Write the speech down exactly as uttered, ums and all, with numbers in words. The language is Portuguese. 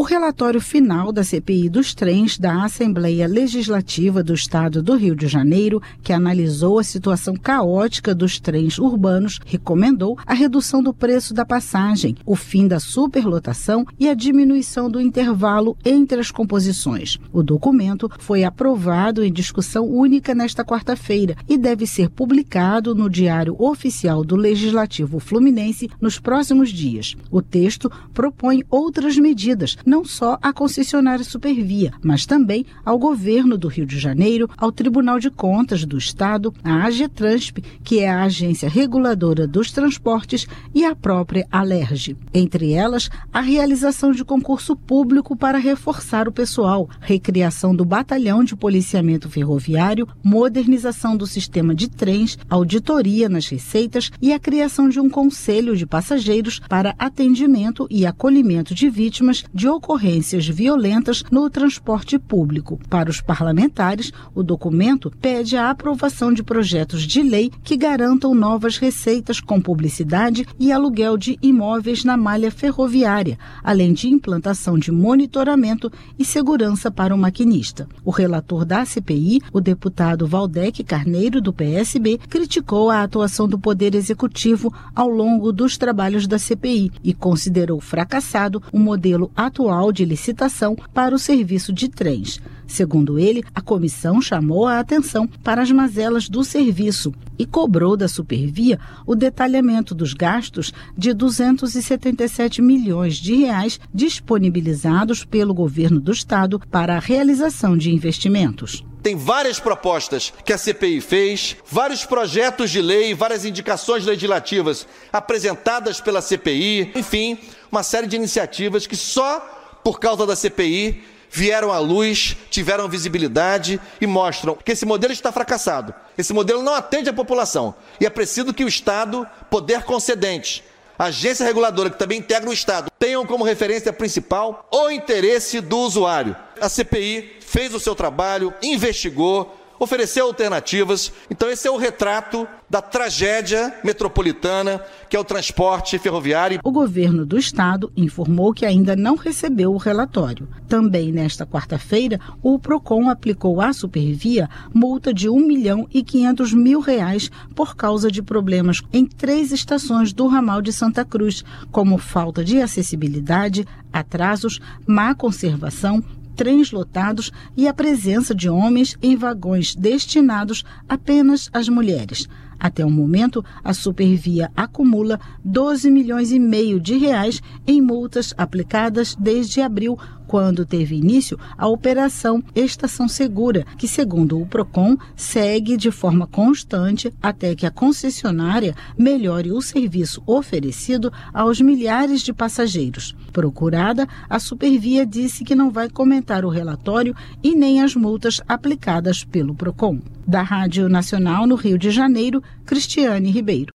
relatório final da C P I dos trens da Assembleia Legislativa do Estado do Rio de Janeiro, que analisou a situação caótica dos trens urbanos, recomendou a redução do preço da passagem, o fim da superlotação e a diminuição do intervalo entre as composições. O documento foi aprovado em discussão única nesta quarta-feira e deve ser publicado no Diário Oficial do Legislativo Fluminense nos próximos dias. O texto propõe outras medidas, não só à concessionária Supervia, mas também ao governo do Rio de Janeiro, ao Tribunal de Contas do Estado, à AGETRANSP, que é a agência reguladora dos transportes, e à própria Alerj. Entre elas, a realização de concurso público para reforçar o pessoal, recriação do batalhão de policiamento ferroviário, modernização do sistema de trens, auditoria nas receitas e a criação de um conselho de passageiros para atendimento e acolhimento de vítimas de ocorrências violentas no transporte público. Para os parlamentares, o documento pede a aprovação de projetos de lei que garantam novas receitas com publicidade e aluguel de imóveis na malha ferroviária, além de implantação de monitoramento e segurança para o maquinista. O relator da C P I, o deputado Valdec Carneiro, do P S B, criticou a atuação do Poder Executivo ao longo dos trabalhos da C P I e considerou fracassado o modelo atual de licitação para o serviço de trens. Segundo ele, a comissão chamou a atenção para as mazelas do serviço e cobrou da Supervia o detalhamento dos gastos de duzentos e setenta e sete milhões de reais disponibilizados pelo governo do estado para a realização de investimentos. Tem várias propostas que a C P I fez, vários projetos de lei, várias indicações legislativas apresentadas pela C P I, enfim, uma série de iniciativas que só por causa da C P I vieram à luz, tiveram visibilidade e mostram que esse modelo está fracassado. Esse modelo não atende a população e é preciso que o Estado, poder concedente, a agência reguladora, que também integra o Estado, tenham como referência principal o interesse do usuário. A C P I fez o seu trabalho, investigou, ofereceu alternativas. Então esse é o retrato da tragédia metropolitana, que é o transporte ferroviário. O governo do estado informou que ainda não recebeu o relatório. Também nesta quarta-feira, o Procon aplicou à Supervia multa de um milhão e quinhentos mil reais por causa de problemas em três estações do ramal de Santa Cruz, como falta de acessibilidade, atrasos, má conservação, trens lotados e a presença de homens em vagões destinados apenas às mulheres. Até o momento, a Supervia acumula doze milhões e meio de reais em multas aplicadas desde abril, quando teve início a Operação Estação Segura, que, segundo o Procon, segue de forma constante até que a concessionária melhore o serviço oferecido aos milhares de passageiros. Procurada, a Supervia disse que não vai comentar o relatório e nem as multas aplicadas pelo Procon. Da Rádio Nacional no Rio de Janeiro, Cristiane Ribeiro.